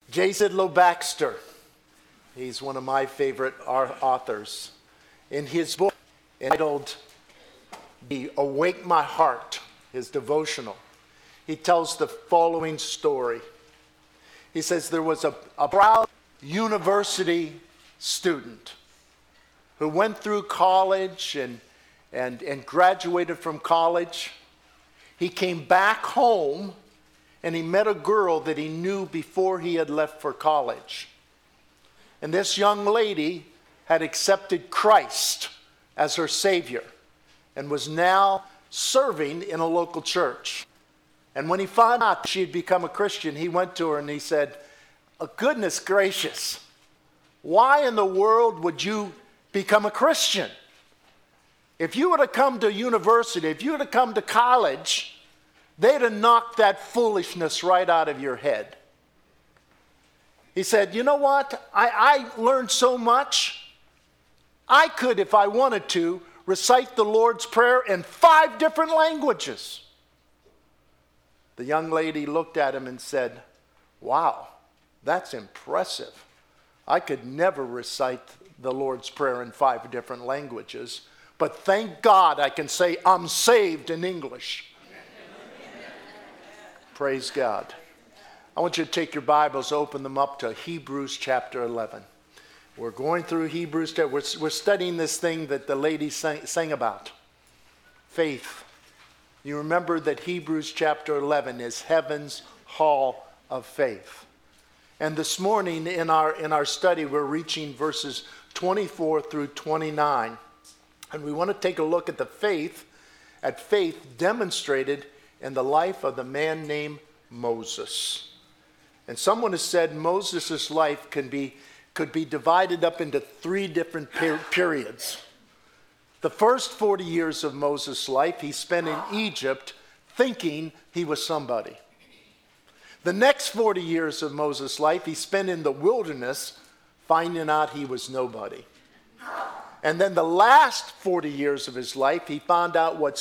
J. Sidlow Baxter, he's one of my favorite authors. In his book entitled Awake My Heart, his devotional, he tells the following story. He says there was a proud university student who went through college and graduated from college. He came back home and he met a girl that he knew before he had left for college. And this young lady had accepted Christ as her Savior and was now serving in a local church. And when he found out she had become a Christian, he went to her and he said, "Oh, goodness gracious, why in the world would you become a Christian? If you would have come to university, if you would have come to college, they'd have knocked that foolishness right out of your head." He said, "You know what? I learned so much. I could, if I wanted to, recite the Lord's Prayer in 5 different languages." The young lady looked at him and said, "Wow, that's impressive. I could never recite the Lord's Prayer in 5 different languages, but thank God I can say I'm saved in English." Praise God. I want you to take your Bibles, open them up to Hebrews chapter 11. We're going through Hebrews. We're studying this thing that the lady sang about, faith. You remember that Hebrews chapter 11 is heaven's hall of faith. And this morning in our study, we're reaching verses 24 through 29. And we want to take a look at faith demonstrated in the life of the man named Moses. And someone has said Moses' life could be divided up into 3 different periods. The first 40 years of Moses' life he spent in Egypt thinking he was somebody. The next 40 years of Moses' life he spent in the wilderness finding out he was nobody. And then the last 40 years of his life he found out what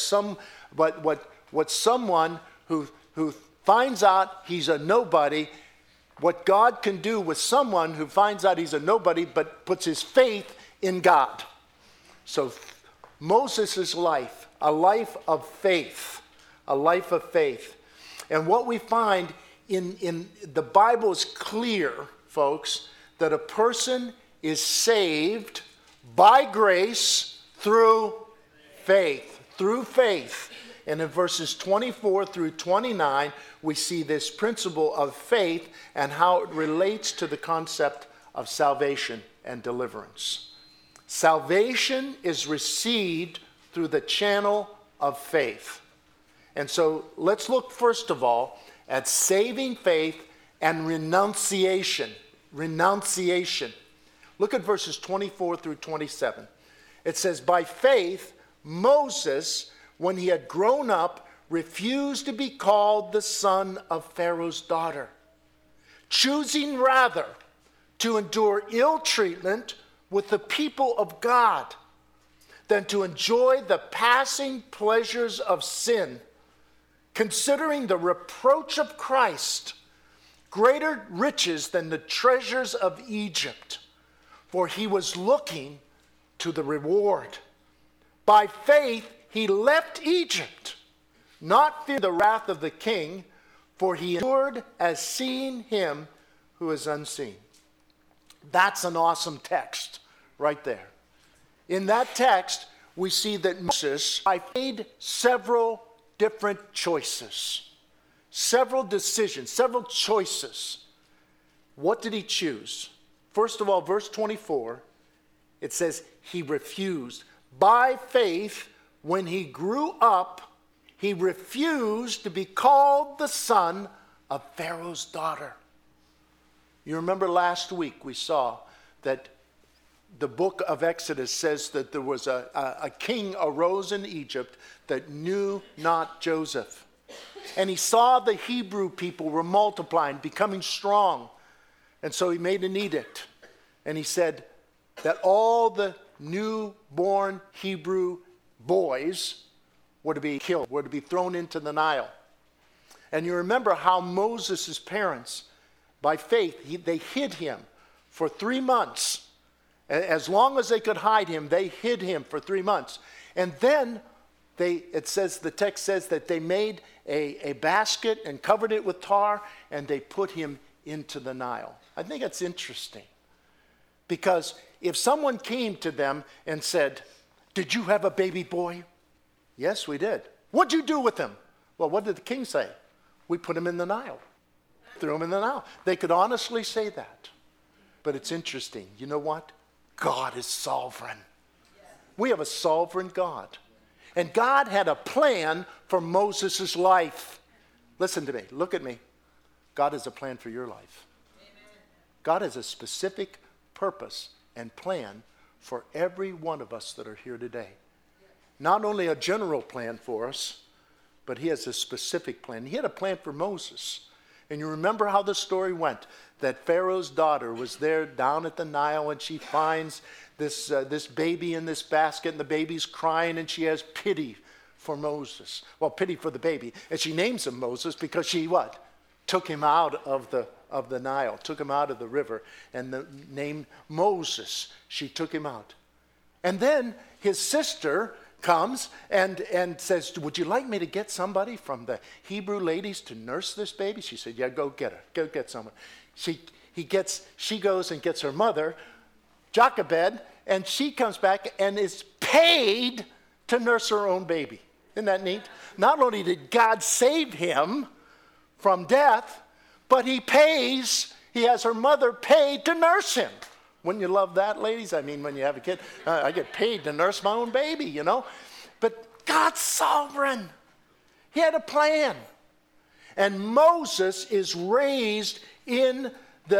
someone who finds out he's a nobody, what God can do with someone who finds out he's a nobody but puts his faith in God. So Moses' life, a life of faith, a life of faith. And what we find in the Bible is clear, folks, that a person is saved by grace through faith. Through faith. And in verses 24 through 29, we see this principle of faith and how it relates to the concept of salvation and deliverance. Salvation is received through the channel of faith. And so let's look first of all at saving faith and renunciation. Renunciation. Look at verses 24 through 27. It says, "By faith, Moses, when he had grown up, refused to be called the son of Pharaoh's daughter, choosing rather to endure ill treatment with the people of God than to enjoy the passing pleasures of sin, considering the reproach of Christ greater riches than the treasures of Egypt, for he was looking to the reward. By faith he left Egypt, not fearing the wrath of the king, for he endured as seeing him who is unseen." That's an awesome text right there. In that text, we see that Moses made several different choices, several decisions, several choices. What did he choose? First of all, verse 24, it says he refused. By faith, when he grew up, he refused to be called the son of Pharaoh's daughter. You remember last week we saw that the book of Exodus says that there was a king arose in Egypt that knew not Joseph. And he saw the Hebrew people were multiplying, becoming strong. And so he made an edict. And he said that all the newborn Hebrew boys were to be killed, were to be thrown into the Nile. And you remember how Moses' parents by faith, they hid him for 3 months. As long as they could hide him, they hid him for 3 months. And then the text says that they made a basket and covered it with tar, and they put him into the Nile. I think that's interesting. Because if someone came to them and said, "Did you have a baby boy?" "Yes, we did." "What'd you do with him?" "Well, what did the king say?" "We put him in the Nile." Threw him in the Nile. They could honestly say that. But it's interesting. You know what? God is sovereign. We have a sovereign God. And God had a plan for Moses' life. Listen to me. Look at me. God has a plan for your life. God has a specific purpose and plan for every one of us that are here today. Not only a general plan for us, but he has a specific plan. He had a plan for Moses. And you remember how the story went, that Pharaoh's daughter was there down at the Nile, and she finds this baby in this basket, and the baby's crying, and she has pity for Moses. Well, pity for the baby. And she names him Moses because she what? Took him out of the Nile, took him out of the river, and the name Moses, she took him out. And then his sister comes and says, "Would you like me to get somebody from the Hebrew ladies to nurse this baby?" She said, "Yeah, go get her. Go get someone." She goes and gets her mother, Jochebed, and she comes back and is paid to nurse her own baby. Isn't that neat? Not only did God save him from death, but he has her mother paid to nurse him. Wouldn't you love that, ladies? I mean, when you have a kid, I get paid to nurse my own baby, you know. But God's sovereign. He had a plan. And Moses is raised in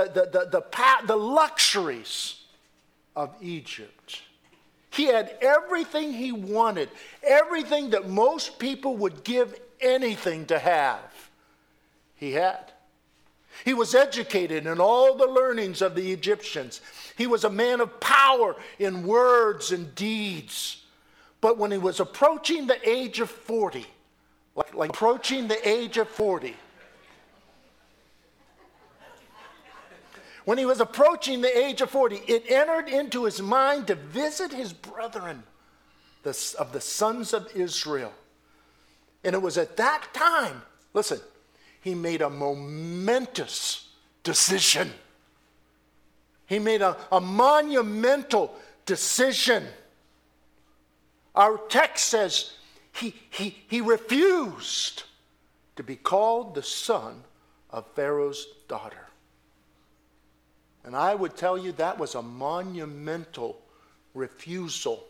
the luxuries of Egypt. He had everything he wanted, everything that most people would give anything to have. He had. He was educated in all the learnings of the Egyptians. He was a man of power in words and deeds. But when he was approaching the age of 40, like approaching the age of 40, when he was approaching the age of 40, it entered into his mind to visit his brethren of the sons of Israel. And it was at that time, listen, he made a momentous decision. He made a monumental decision. Our text says he refused to be called the son of Pharaoh's daughter. And I would tell you that was a monumental refusal.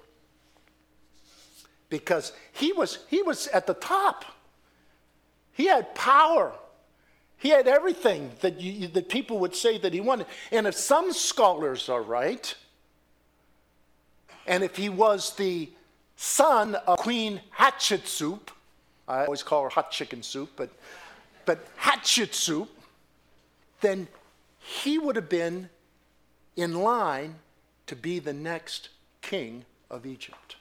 Because he was at the top. He had power. He had everything that people would say that he wanted. And if some scholars are right, and if he was the son of Queen Hatshepsut, I always call her hot chicken soup, but Hatshepsut, then he would have been in line to be the next king of Egypt.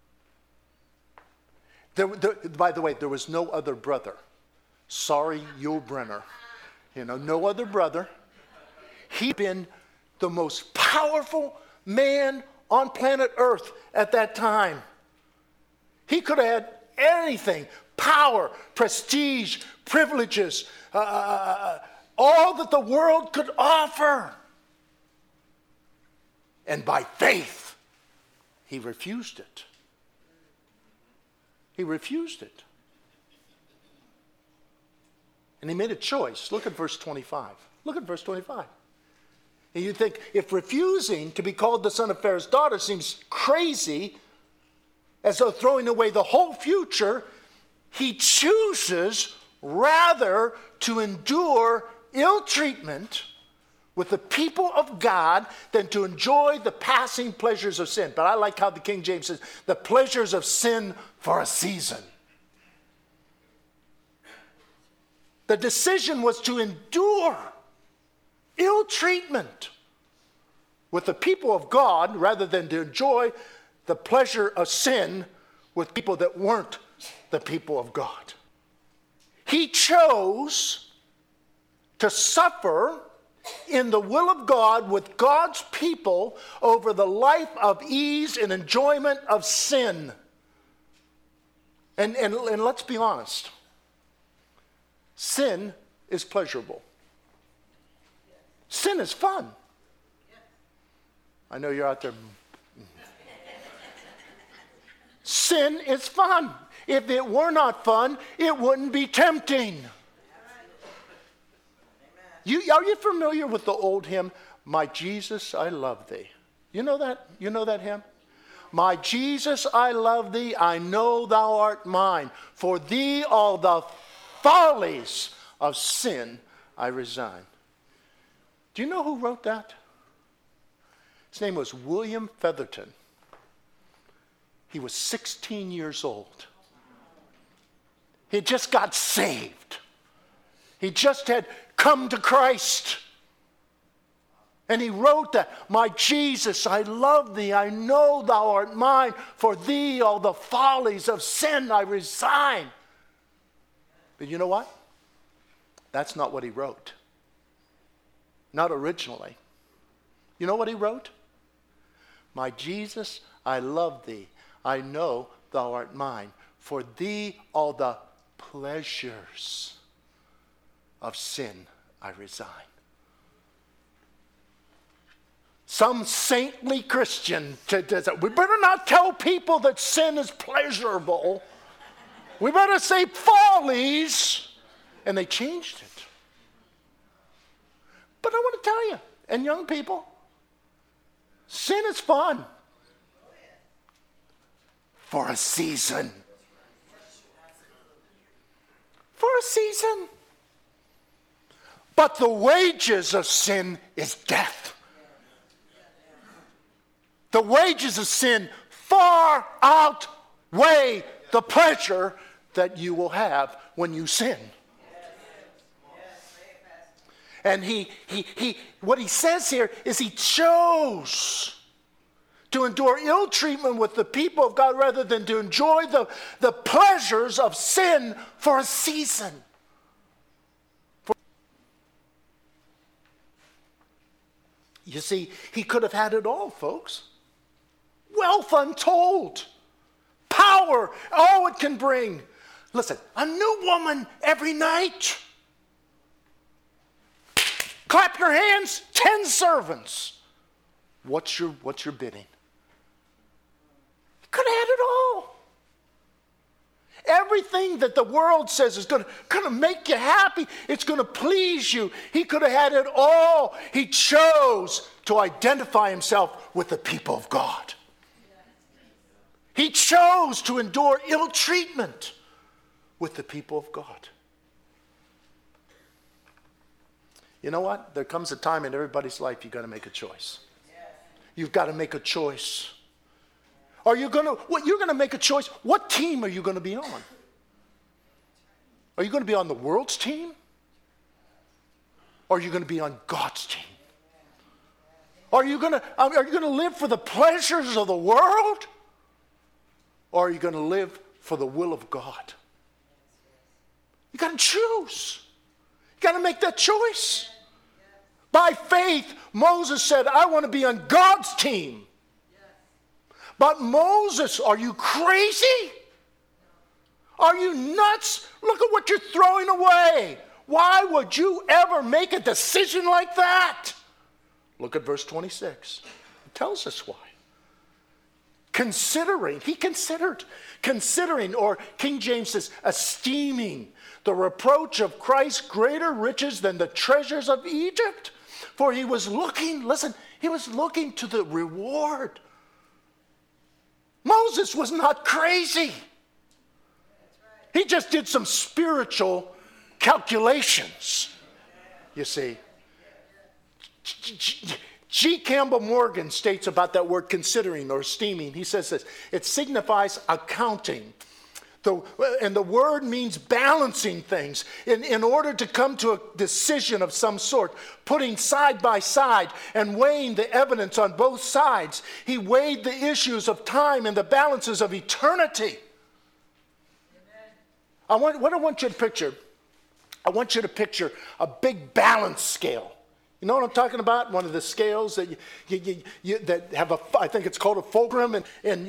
By the way, there was no other brother. Sorry, Yul Brynner. No other brother. He'd been the most powerful man on planet Earth at that time. He could have had anything, power, prestige, privileges, all that the world could offer. And by faith, he refused it. He refused it. And he made a choice. Look at verse 25. Look at verse 25. And you think, if refusing to be called the son of Pharaoh's daughter seems crazy, as though throwing away the whole future, he chooses rather to endure ill treatment with the people of God than to enjoy the passing pleasures of sin. But I like how the King James says, the pleasures of sin for a season. The decision was to endure ill treatment with the people of God rather than to enjoy the pleasure of sin with people that weren't the people of God. He chose to suffer in the will of God with God's people over the life of ease and enjoyment of sin. And let's be honest. Sin is pleasurable. Sin is fun. I know you're out there. Sin is fun. If it were not fun, it wouldn't be tempting. Are you familiar with the old hymn, My Jesus, I Love Thee? You know that? You know that hymn? My Jesus, I love thee, I know thou art mine. For thee all the follies of sin I resign. Do you know who wrote that? His name was William Featherton. He was 16 years old. He just got saved. He just had come to Christ. And he wrote that, my Jesus, I love thee, I know thou art mine, for thee all the follies of sin I resign. But you know what? That's not what he wrote. Not originally. You know what he wrote? My Jesus, I love thee, I know thou art mine, for thee all the pleasures of sin I resign. Some saintly Christian, we better not tell people that sin is pleasurable. We better say follies. And they changed it. But I want to tell you, and young people, sin is fun. For a season. For a season. But the wages of sin is death. The wages of sin far outweigh the pleasure that you will have when you sin. And what he says here is he chose to endure ill treatment with the people of God rather than to enjoy the pleasures of sin for a season. You see, he could have had it all, folks. Wealth untold. Power, all it can bring. Listen, a new woman every night. Clap your hands, 10 servants. What's your bidding? He could have had it all. Everything that the world says is going to make you happy, it's going to please you. He could have had it all. He chose to identify himself with the people of God. He chose to endure ill treatment with the people of God. You know what? There comes a time in everybody's life you've got to make a choice. You've got to make a choice. You're going to make a choice. What team are you going to be on? Are you going to be on the world's team? Or are you going to be on God's team? Are you going to live for the pleasures of the world? Or are you going to live for the will of God? You got to choose. You got to make that choice. By faith, Moses said, I want to be on God's team. But Moses, are you crazy? Are you nuts? Look at what you're throwing away. Why would you ever make a decision like that? Look at verse 26. It tells us why. He considered, or King James says, esteeming the reproach of Christ greater riches than the treasures of Egypt. For he was looking to the reward. Moses was not crazy. He just did some spiritual calculations, you see. G. Campbell Morgan states about that word considering or esteeming. He says this, it signifies accounting. And the word means balancing things in order to come to a decision of some sort, putting side by side and weighing the evidence on both sides. He weighed the issues of time and the balances of eternity. What I want you to picture, I want you to picture a big balance scale You know what I'm talking about? One of the scales that that have I think it's called a fulcrum, and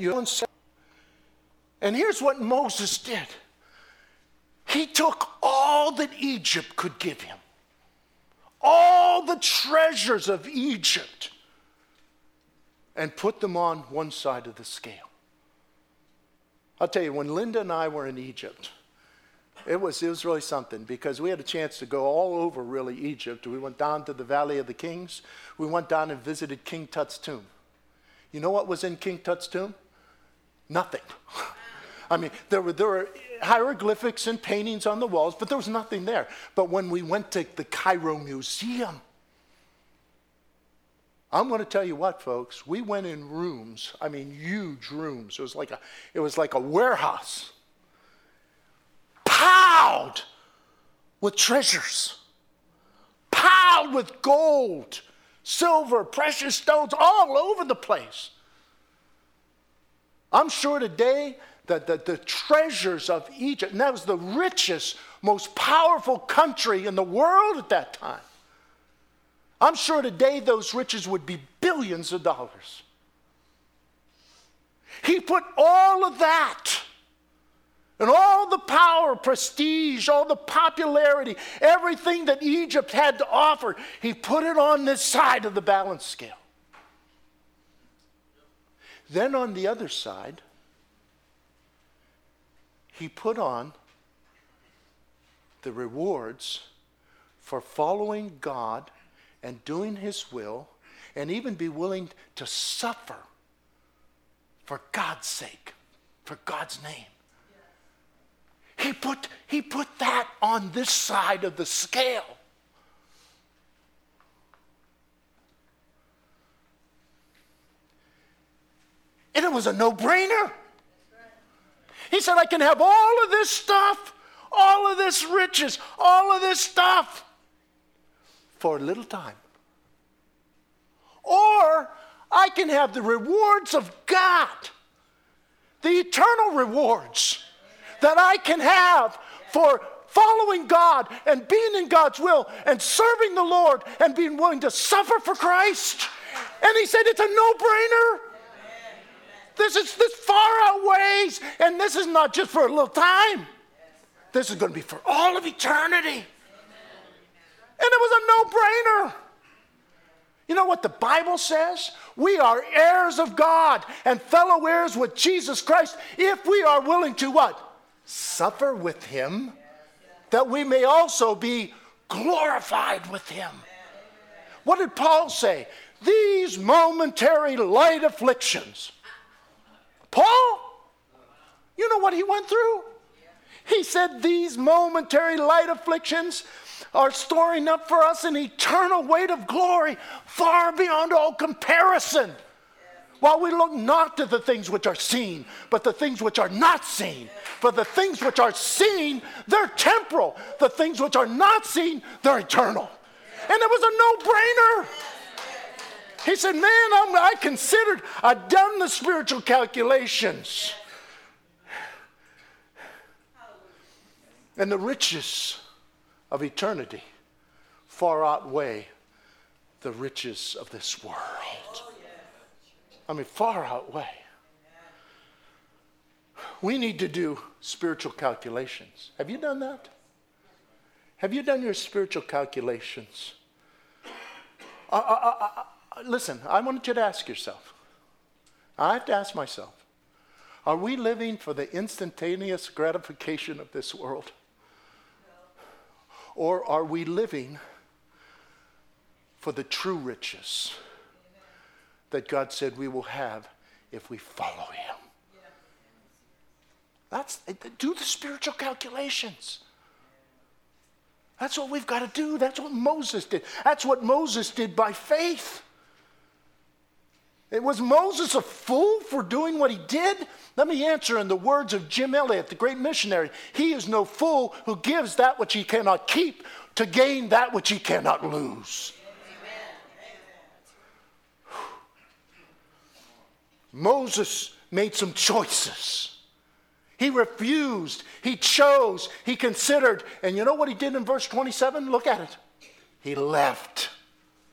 here's what Moses did. He took all that Egypt could give him, all the treasures of Egypt, and put them on one side of the scale. I'll tell you, when Linda and I were in Egypt, it was really something, because we had a chance to go all over, really, Egypt. We went down to the Valley of the Kings. We went down and visited King Tut's tomb. You know what was in King Tut's tomb? Nothing. I mean, there were hieroglyphics and paintings on the walls, but there was nothing there. But when we went to the Cairo Museum, I'm going to tell you what, folks, we went in rooms, I mean, huge rooms. It was like a warehouse, piled with treasures, piled with gold, silver, precious stones, all over the place. I'm sure today that the treasures of Egypt, and that was the richest, most powerful country in the world at that time. I'm sure today those riches would be billions of dollars. He put all of that, and all the power, prestige, all the popularity, everything that Egypt had to offer, he put it on this side of the balance scale. Then on the other side, he put on the rewards for following God and doing his will, and even be willing to suffer for God's sake, for God's name. He put that on this side of the scale. And it was a no-brainer. He said, I can have all of this stuff, all of this riches, all of this stuff for a little time. Or I can have the rewards of God, the eternal rewards that I can have for following God and being in God's will and serving the Lord and being willing to suffer for Christ. And he said, it's a no-brainer. This far outweighs, and this is not just for a little time. This is going to be for all of eternity. And it was a no-brainer. You know what the Bible says? We are heirs of God and fellow heirs with Jesus Christ if we are willing to what? Suffer with him, that we may also be glorified with him. What did Paul say? These momentary light afflictions. Paul, you know what he went through? He said these momentary light afflictions are storing up for us an eternal weight of glory far beyond all comparison. While we look not to the things which are seen, but the things which are not seen. For the things which are seen, they're temporal. The things which are not seen, they're eternal. And it was a no-brainer. He said, man, I've done the spiritual calculations. And the riches of eternity far outweigh the riches of this world. I mean, far outweigh. We need to do spiritual calculations. Have you done that? Have you done your spiritual calculations? Listen, I wanted you to ask yourself. I have to ask myself, are we living for the instantaneous gratification of this world? Or are we living for the true riches that God said we will have if we follow him? Do the spiritual calculations. That's what we've got to do. That's what Moses did. That's what Moses did by faith. Was Moses a fool for doing what he did? Let me answer in the words of Jim Elliot, the great missionary. He is no fool who gives that which he cannot keep to gain that which he cannot lose. Amen. Moses made some choices. He refused, he chose, he considered. And you know what he did in verse 27? Look at it. He left.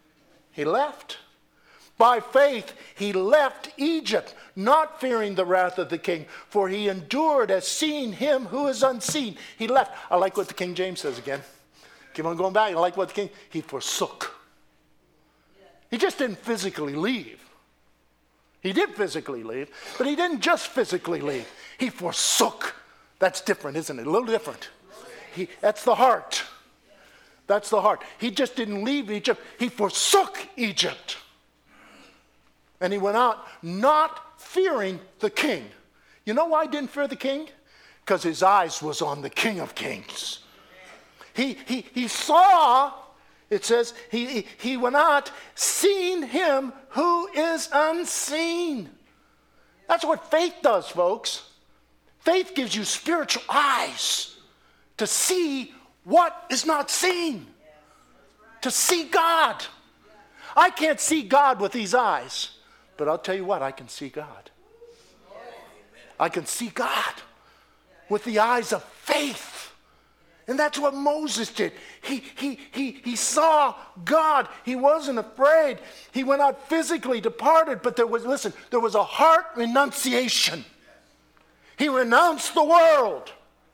He left. By faith, he left Egypt, not fearing the wrath of the king, for he endured as seeing him who is unseen. He left. I like what the King James says again. Keep on going back. I like what the king, he forsook. He just didn't physically leave. He did physically leave, but he didn't just physically leave. He forsook. That's different, isn't it? A little different. That's the heart. That's the heart. He just didn't leave Egypt. He forsook Egypt. And he went out not fearing the king. You know why he didn't fear the king? Because his eyes was on the King of Kings. He saw, it says, he went out seeing him who is unseen. That's what faith does, folks. Faith gives you spiritual eyes to see what is not seen. To see God. I can't see God with these eyes. But I'll tell you what, I can see God. I can see God with the eyes of faith. And that's what Moses did. He saw God. He wasn't afraid. He went out physically, departed, but there was a heart renunciation. He renounced the world.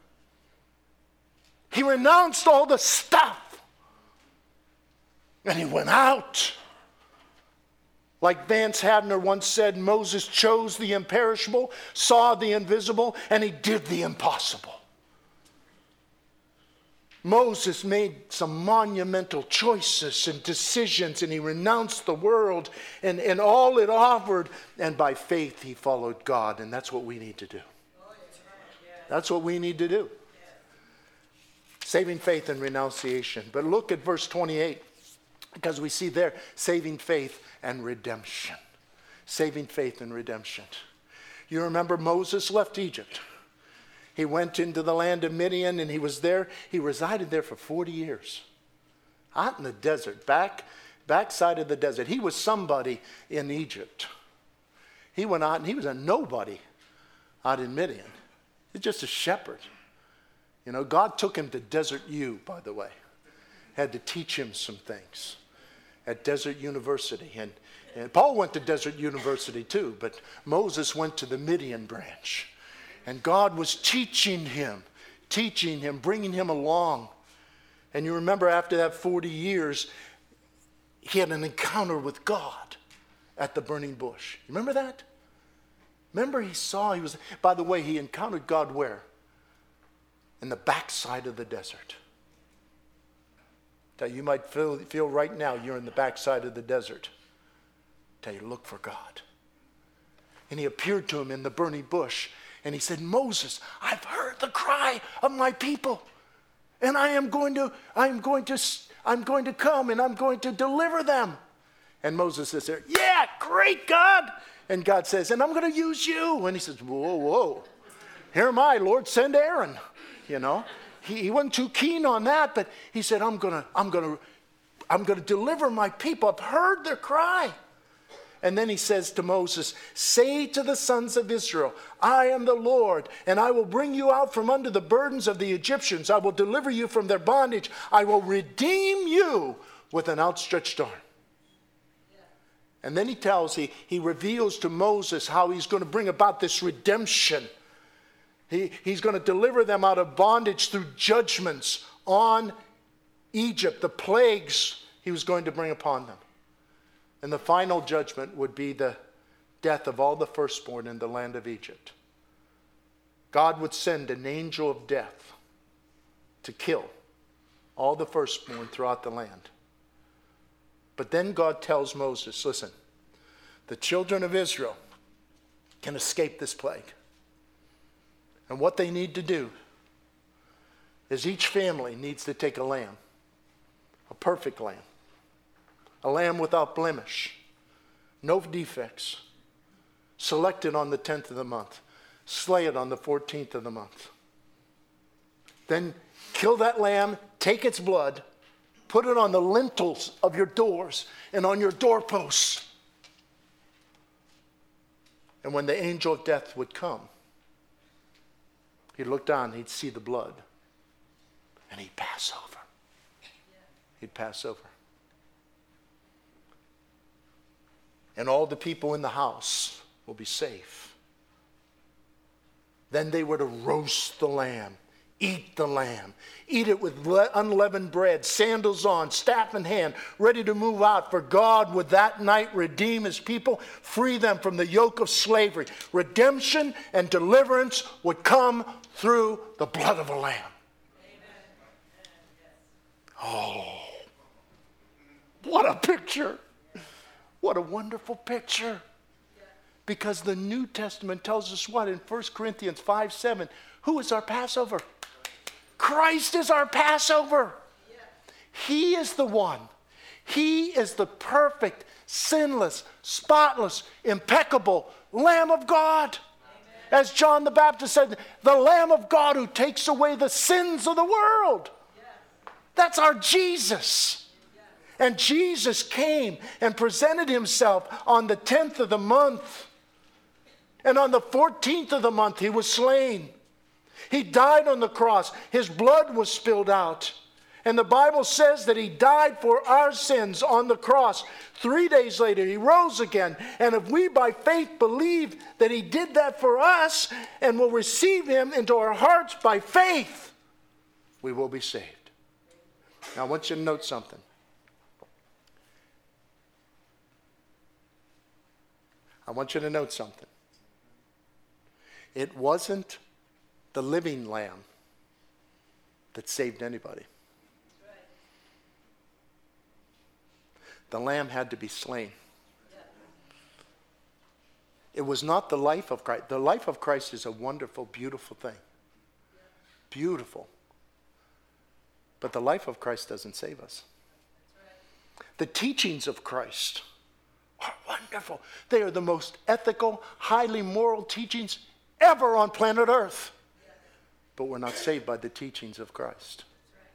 He renounced all the stuff. And he went out. Like Vance Havner once said, Moses chose the imperishable, saw the invisible, and he did the impossible. Moses made some monumental choices and decisions, and he renounced the world and all it offered, and by faith he followed God, and that's what we need to do. That's what we need to do. Saving faith and renunciation. But look at verse 28, because we see there saving faith and redemption. Saving faith and redemption. You remember Moses left Egypt. He went into the land of Midian, and he was there. He resided there for 40 years. Out in the desert, backside of the desert. He was somebody in Egypt. He went out and he was a nobody out in Midian. He's just a shepherd. You know, God took him to Desert U, by the way. Had to teach him some things at Desert University. And Paul went to Desert University too, but Moses went to the Midian branch. And God was teaching him, bringing him along. And you remember after that 40 years, he had an encounter with God at the burning bush. You remember that? Remember by the way, he encountered God where? In the backside of the desert. Now, you might feel right now you're in the backside of the desert. Tell you, look for God. And he appeared to him in the burning bush. And he said, Moses, I've heard the cry of my people. And I'm going to come and I'm going to deliver them. And Moses says there, yeah, great, God. And God says, and I'm going to use you. And he says, whoa. Here am I, Lord, send Aaron. You know, he wasn't too keen on that, but he said, I'm going to deliver my people. I've heard their cry. And then he says to Moses, say to the sons of Israel, I am the Lord, and I will bring you out from under the burdens of the Egyptians. I will deliver you from their bondage. I will redeem you with an outstretched arm. And then he reveals to Moses how he's going to bring about this redemption. He's going to deliver them out of bondage through judgments on Egypt, the plagues he was going to bring upon them. And the final judgment would be the death of all the firstborn in the land of Egypt. God would send an angel of death to kill all the firstborn throughout the land. But then God tells Moses, listen, the children of Israel can escape this plague. And what they need to do is each family needs to take a lamb, a perfect lamb, a lamb without blemish, no defects, select it on the 10th of the month, slay it on the 14th of the month. Then kill that lamb, take its blood, put it on the lintels of your doors and on your doorposts. And when the angel of death would come, he'd look down, he'd see the blood, and he'd pass over. He'd pass over. and all the people in the house will be safe. Then they were to roast the lamb, eat the lamb, eat it with unleavened bread, sandals on, staff in hand, ready to move out. For God would that night redeem his people, free them from the yoke of slavery. Redemption and deliverance would come through the blood of a lamb. Oh, what a picture. What a wonderful picture. Because the New Testament tells us what in 1 Corinthians 5:7, who is our Passover? Christ is our Passover. He is the one. He is the perfect, sinless, spotless, impeccable Lamb of God. Amen. As John the Baptist said, the Lamb of God who takes away the sins of the world. That's our Jesus. And Jesus came and presented himself on the 10th of the month. And on the 14th of the month, he was slain. He died on the cross. His blood was spilled out. And the Bible says that he died for our sins on the cross. 3 days later, he rose again. And if we by faith believe that he did that for us and will receive him into our hearts by faith, we will be saved. Now, I want you to note something. I want you to note something. It wasn't the living lamb that saved anybody. The lamb had to be slain. It was not the life of Christ. The life of Christ is a wonderful, beautiful thing. Beautiful. But the life of Christ doesn't save us. The teachings of Christ are wonderful. They are the most ethical, highly moral teachings ever on planet Earth. But we're not saved by the teachings of Christ.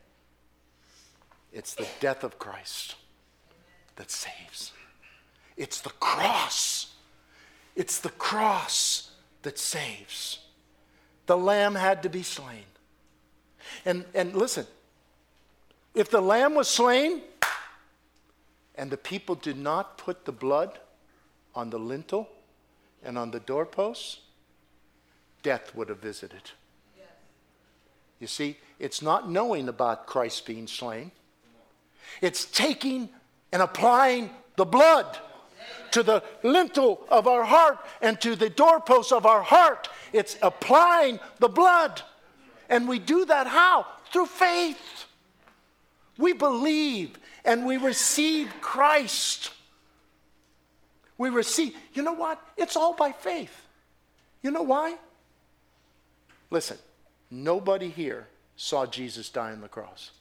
It's the death of Christ that saves. It's the cross. It's the cross that saves. The lamb had to be slain. And listen, if the lamb was slain and the people did not put the blood on the lintel and on the doorposts, death would have visited. You see, it's not knowing about Christ being slain. It's taking and applying the blood to the lintel of our heart and to the doorposts of our heart. It's applying the blood. And we do that how? Through faith. We believe and we receive Christ. We receive. You know what? It's all by faith. You know why? Listen, nobody here saw Jesus die on the cross.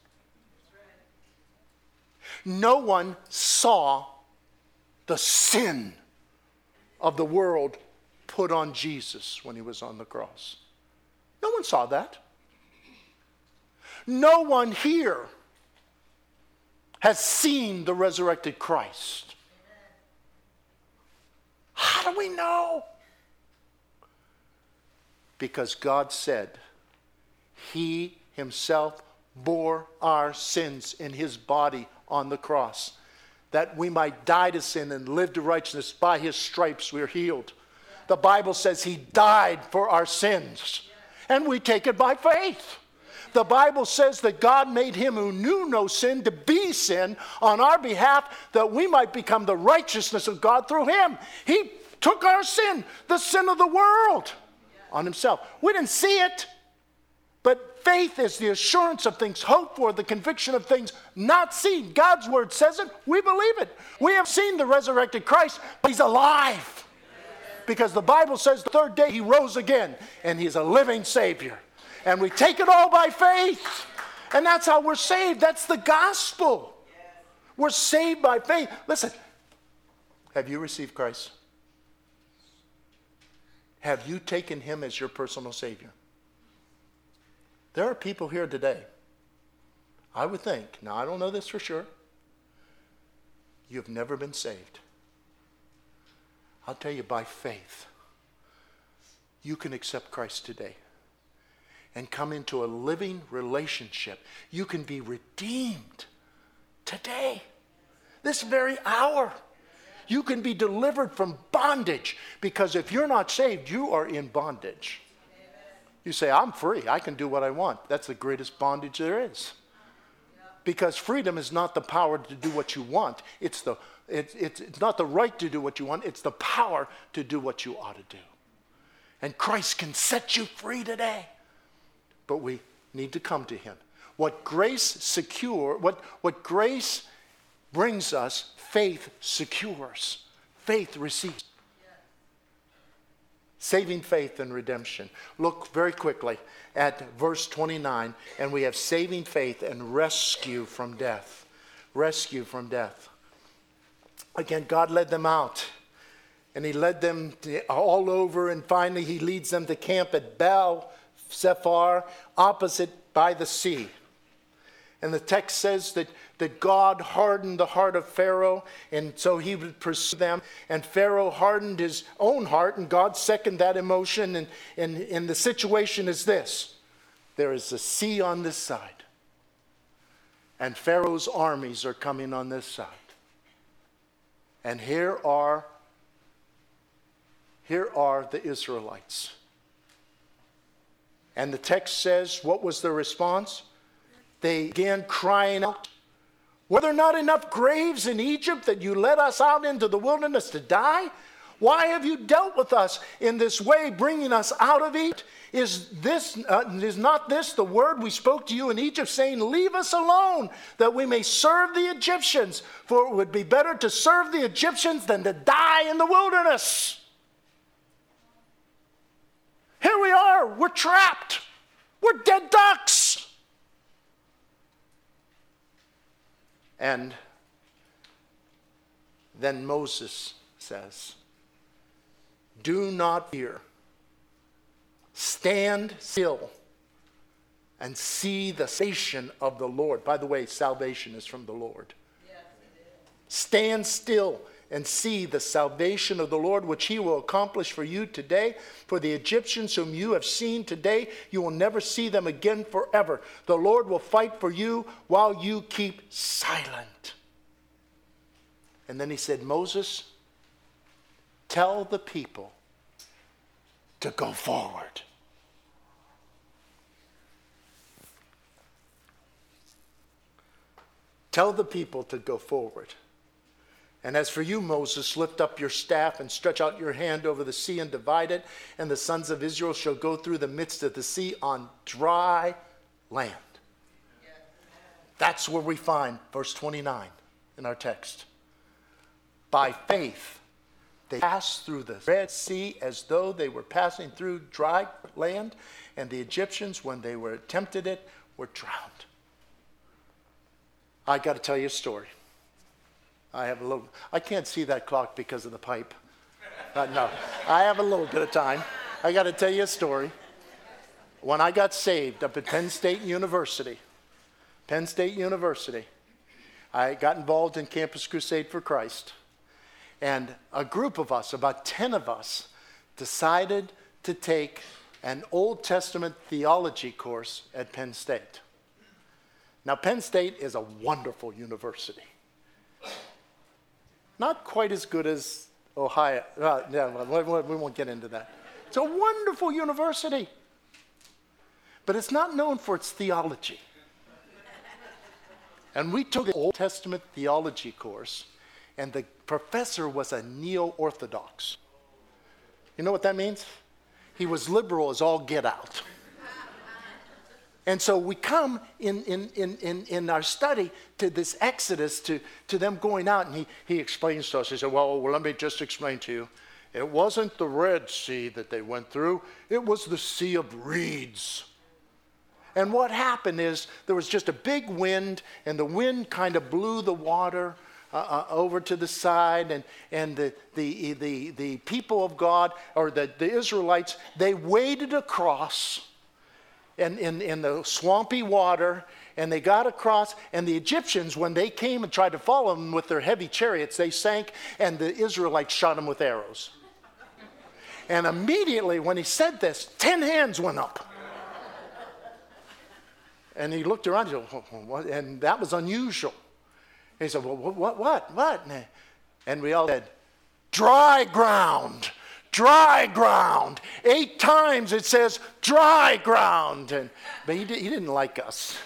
No one saw the sin of the world put on Jesus when he was on the cross. No one saw that. No one here has seen the resurrected Christ. How do we know? Because God said he himself bore our sins in his body on the cross, that we might die to sin and live to righteousness. By his stripes we are healed. The Bible says he died for our sins, and we take it by faith. The Bible says that God made him who knew no sin to be sin on our behalf, that we might become the righteousness of God through him. He took our sin, the sin of the world, on himself. We didn't see it, but faith is the assurance of things hoped for, the conviction of things not seen. God's word says it. We believe it. We have seen the resurrected Christ, but he's alive. Because the Bible says the third day he rose again, and he's a living Savior. And we take it all by faith. And that's how we're saved. That's the gospel. We're saved by faith. Listen, have you received Christ? Have you taken him as your personal Savior? There are people here today, I would think, now I don't know this for sure, you've never been saved. I'll tell you, by faith, you can accept Christ today and come into a living relationship. You can be redeemed today, this very hour. You can be delivered from bondage, because if you're not saved, you are in bondage. You say, I'm free. I can do what I want. That's the greatest bondage there is. Because freedom is not the power to do what you want. It's not the right to do what you want. It's the power to do what you ought to do. And Christ can set you free today. But we need to come to him. What grace brings us, faith secures. Faith receives. Saving faith and redemption. Look very quickly at verse 29, and we have saving faith and rescue from death. Rescue from death. Again, God led them out, and he led them all over, and finally he leads them to camp at Baal Zephon, opposite by the sea. And the text says that God hardened the heart of Pharaoh, and so he would pursue them. And Pharaoh hardened his own heart, and God seconded that emotion. And the situation is this. There is a sea on this side, and Pharaoh's armies are coming on this side. And here are the Israelites. And the text says, what was their response? They began crying out, were there not enough graves in Egypt that you led us out into the wilderness to die? Why have you dealt with us in this way, bringing us out of Egypt? Is not this the word we spoke to you in Egypt, saying, leave us alone, that we may serve the Egyptians? For it would be better to serve the Egyptians than to die in the wilderness. Here we are, we're trapped. We're dead ducks. And then Moses says, do not fear. Stand still and see the salvation of the Lord. By the way, salvation is from the Lord. Yes, it is. Stand still and see the salvation of the Lord, which he will accomplish for you today. For the Egyptians whom you have seen today, you will never see them again forever. The Lord will fight for you while you keep silent. And then he said, Moses, tell the people to go forward. Tell the people to go forward. And as for you, Moses, lift up your staff and stretch out your hand over the sea and divide it, and the sons of Israel shall go through the midst of the sea on dry land. That's where we find verse 29 in our text. By faith, they passed through the Red Sea as though they were passing through dry land, and the Egyptians, when they were attempted it, were drowned. I got to tell you a story. I can't see that clock because of the pipe. No, I have a little bit of time. I got to tell you a story. When I got saved up at Penn State University, I got involved in Campus Crusade for Christ. And a group of us, about 10 of us, decided to take an Old Testament theology course at Penn State. Now, Penn State is a wonderful university. Not quite as good as Ohio. We won't get into that. It's a wonderful university. But it's not known for its theology. And we took the Old Testament theology course, and the professor was a neo-Orthodox. You know what that means? He was liberal as all get out. And so we come in our study to this Exodus, to them going out, and he explains to us. He said, well, let me just explain to you. It wasn't the Red Sea that they went through. It was the Sea of Reeds. And what happened is there was just a big wind, and the wind kind of blew the water over to the side, and the people of God, or the Israelites, they waded across in the swampy water, and they got across, and the Egyptians, when they came and tried to follow them with their heavy chariots, they sank, and the Israelites shot them with arrows. And immediately when he said this, 10 hands went up. And he looked around, and he said, and that was unusual. He said, well, what? And we all said, dry ground. Dry ground. 8 times it says dry ground. But he didn't like us.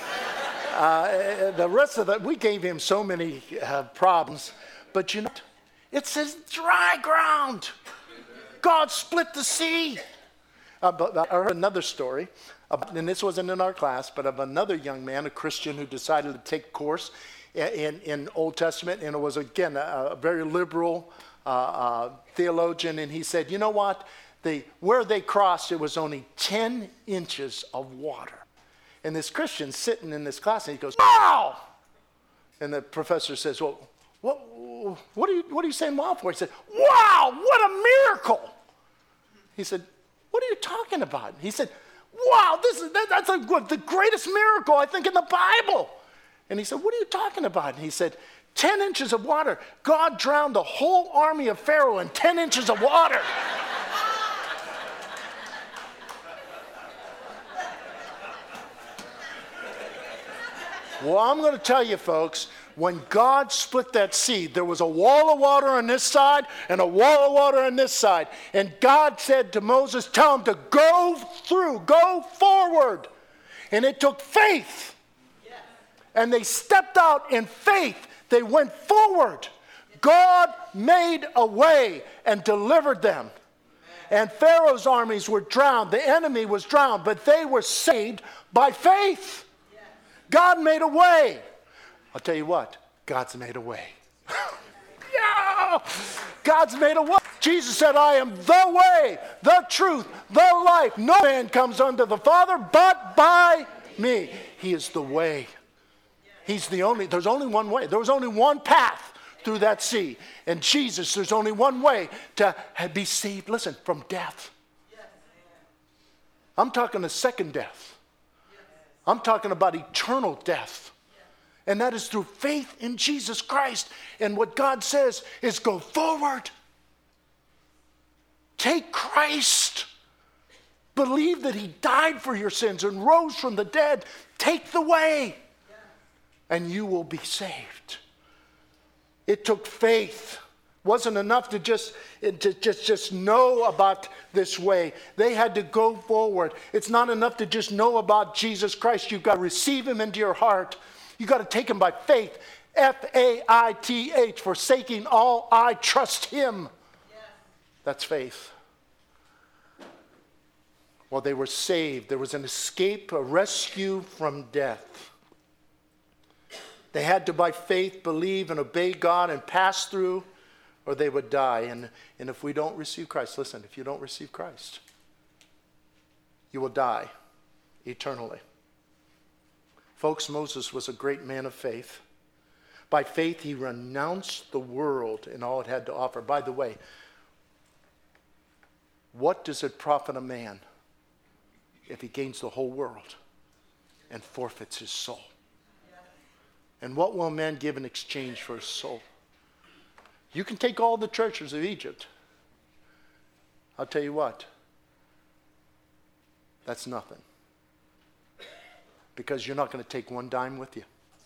The rest of we gave him so many problems. But you know, it says dry ground. God split the sea. But I heard another story, and this wasn't in our class, but of another young man, a Christian, who decided to take a course in Old Testament, and it was, again, a very liberal theologian, and he said, you know what? Where they crossed, it was only 10 inches of water. And this Christian sitting in this class, and he goes, wow! And the professor says, well, what are you saying wow for? He said, wow, what a miracle! He said, what are you talking about? He said, wow, that's the greatest miracle, I think, in the Bible. And he said, what are you talking about? And he said, 10 inches of water. God drowned the whole army of Pharaoh in 10 inches of water. Well, I'm going to tell you, folks, when God split that sea, there was a wall of water on this side and a wall of water on this side. And God said to Moses, tell him to go through, go forward. And it took faith. Yes. And they stepped out in faith. They went forward. God made a way and delivered them. And Pharaoh's armies were drowned. The enemy was drowned, but they were saved by faith. Yes. God made a way. I'll tell you what, God's made a way. Yeah! God's made a way. Jesus said, I am the way, the truth, the life. No man comes unto the Father but by me. He is the way. There's only one way. There was only one path through that sea. And Jesus, there's only one way to be saved, listen, from death. I'm talking the second death. I'm talking about eternal death. And that is through faith in Jesus Christ. And what God says is go forward. Take Christ. Believe that he died for your sins and rose from the dead. Take the way. And you will be saved. It took faith. Wasn't enough to just know about this way. They had to go forward. It's not enough to just know about Jesus Christ. You've got to receive him into your heart. You got to take him by faith. F-A-I-T-H, forsaking all, I trust him. Yes. That's faith. Well, they were saved. There was an escape, a rescue from death. They had to, by faith, believe and obey God and pass through, or they would die. And if we don't receive Christ, listen, if you don't receive Christ, you will die eternally. Folks, Moses was a great man of faith. By faith, he renounced the world and all it had to offer. By the way, what does it profit a man if he gains the whole world and forfeits his soul? And what will a man give in exchange for his soul? You can take all the treasures of Egypt. I'll tell you what, that's nothing. Because you're not going to take one dime with you.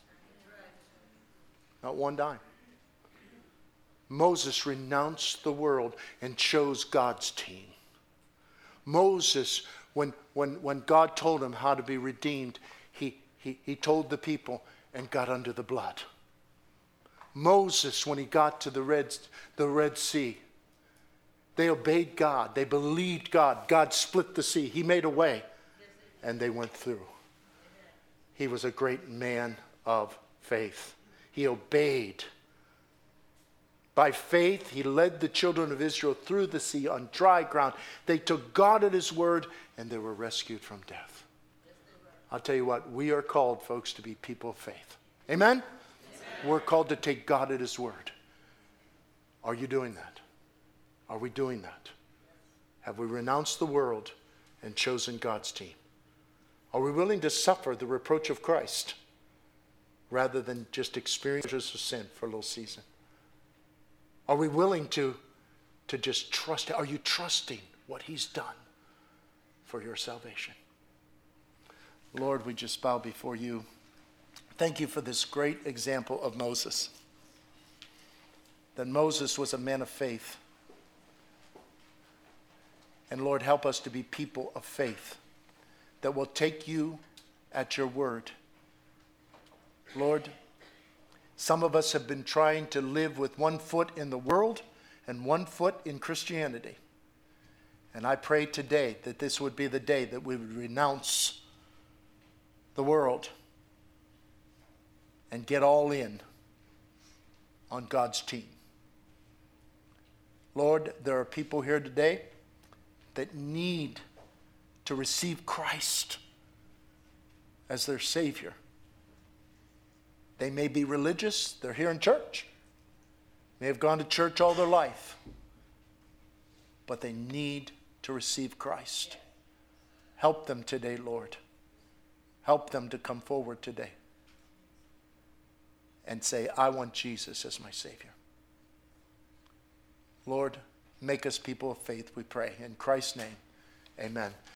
Not one dime. Moses renounced the world and chose God's team. Moses, when God told him how to be redeemed, he told the people and got under the blood. Moses, when he got to the Red Sea, they obeyed God. They believed God. God split the sea. He made a way. And they went through. He was a great man of faith. He obeyed. By faith, he led the children of Israel through the sea on dry ground. They took God at his word, and they were rescued from death. I'll tell you what, we are called, folks, to be people of faith. Amen? Amen. We're called to take God at his word. Are you doing that? Are we doing that? Have we renounced the world and chosen God's team? Are we willing to suffer the reproach of Christ rather than just experience of sin for a little season? Are we willing to just trust? Are you trusting what he's done for your salvation? Lord, we just bow before you. Thank you for this great example of Moses. that Moses was a man of faith. And Lord, help us to be people of faith that will take you at your word. Lord, some of us have been trying to live with one foot in the world and one foot in Christianity. And I pray today that this would be the day that we would renounce the world and get all in on God's team. Lord, there are people here today that need to receive Christ as their Savior. They may be religious, they're here in church, may have gone to church all their life, but they need to receive Christ. Help them today, Lord. Help them to come forward today and say, I want Jesus as my Savior. Lord, make us people of faith, we pray. In Christ's name, amen.